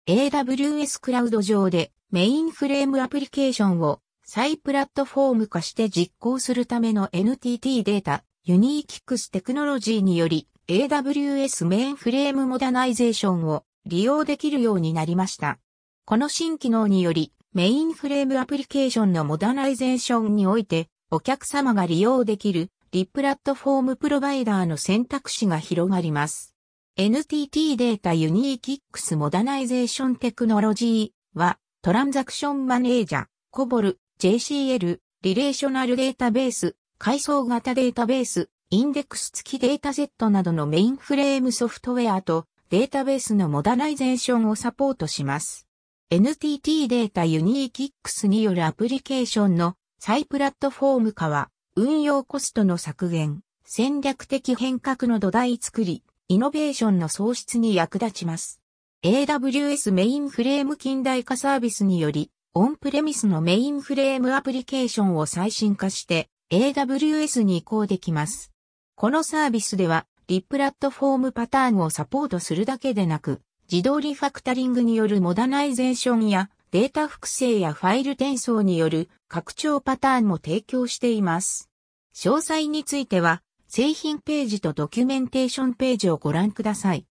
AWS クラウド上でメインフレームアプリケーションを再プラットフォーム化して実行するための NTT データユニーキックステクノロジーにより AWS メインフレームモダナイゼーションを利用できるようになりました。この新機能によりメインフレームアプリケーションのモダナイゼーションにおいてお客様が利用できるリプラットフォームプロバイダーの選択肢が広がります。NTT データユニーキックスモダナイゼーションテクノロジーはトランザクションマネージャー、COBOL、JCL、リレーショナルデータベース、階層型データベース、インデックス付きデータセットなどのメインフレームソフトウェアとデータベースのモダナイゼーションをサポートします。NTT データユニーキックスによるアプリケーションの再プラットフォーム化は運用コストの削減、戦略的変革の土台作り、イノベーションの創出に役立ちます。AWS メインフレーム近代化サービスにより、オンプレミスのメインフレームアプリケーションを最新化して AWS に移行できます。このサービスでは、リプラットフォームパターンをサポートするだけでなく、自動リファクタリングによるモダナイゼーションやデータ複製やファイル転送による拡張パターンも提供しています。詳細については、製品ページとドキュメンテーションページをご覧ください。